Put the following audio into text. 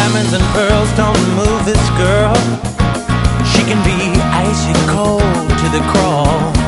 diamonds and pearls don't move this girl. She can be icy cold to the crawl.